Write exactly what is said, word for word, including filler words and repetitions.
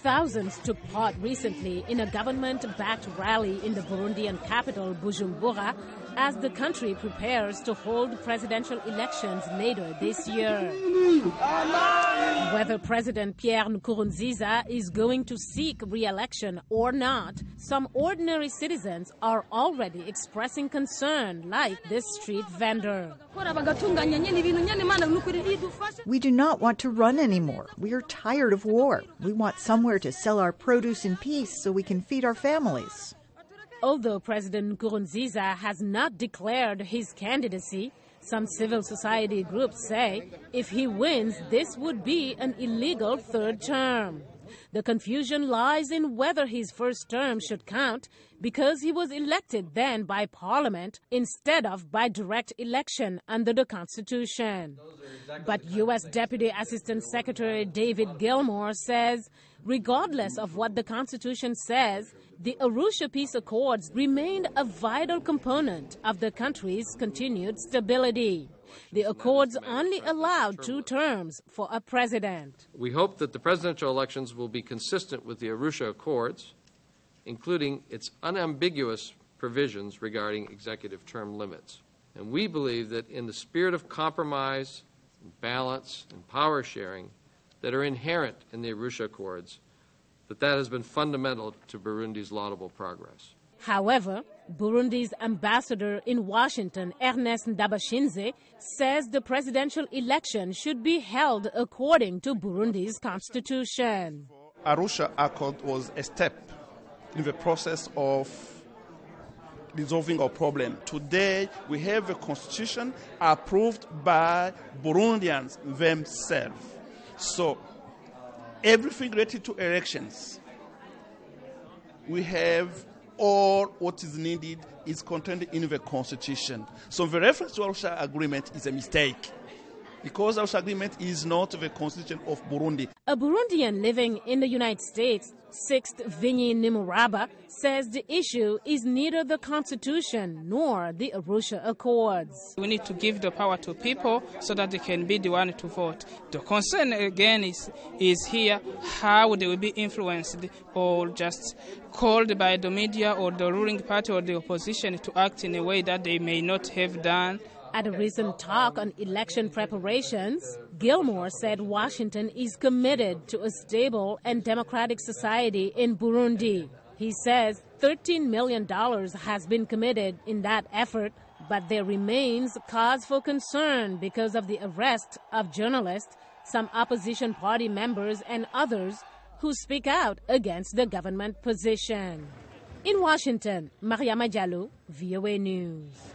Thousands took part recently in a government-backed rally in the Burundian capital, Bujumbura, as the country prepares to hold presidential elections later this year. Whether President Pierre Nkurunziza is going to seek re-election or not, some ordinary citizens are already expressing concern, like this street vendor. We do not want to run anymore. We are tired of war. We want somewhere to sell our produce in peace so we can feed our families. Although President Nkurunziza has not declared his candidacy, some civil society groups say if he wins, this would be an illegal third term. The confusion lies in whether his first term should count because he was elected then by Parliament instead of by direct election under the Constitution. But U S Deputy Assistant Secretary David Gilmour says, regardless of what the Constitution says, the Arusha Peace Accords remained a vital component of the country's continued stability. The accords only allowed two terms for a president. We hope that the presidential elections will be consistent with the Arusha Accords, including its unambiguous provisions regarding executive term limits. And we believe that in the spirit of compromise, balance, and power sharing that are inherent in the Arusha Accords, that that has been fundamental to Burundi's laudable progress. However, Burundi's ambassador in Washington, Ernest Ndabashinze, says the presidential election should be held according to Burundi's constitution. Arusha Accord was a step in the process of resolving our problem. Today, we have a constitution approved by Burundians themselves. So, everything related to elections, we have all what is needed is contained in the Constitution. So the reference to Arusha Agreement is a mistake, because Arusha Agreement is not the Constitution of Burundi. A Burundian living in the United States, Sixth Vinyi Nimuraba, says the issue is neither the Constitution nor the Arusha Accords. We need to give the power to people so that they can be the one to vote. The concern again is, is here how they will be influenced or just called by the media or the ruling party or the opposition to act in a way that they may not have done. At a recent talk on election preparations, Gilmour said Washington is committed to a stable and democratic society in Burundi. He says thirteen million dollars has been committed in that effort, but there remains cause for concern because of the arrest of journalists, some opposition party members, and others who speak out against the government position. In Washington, Mariama Diallo, V O A News.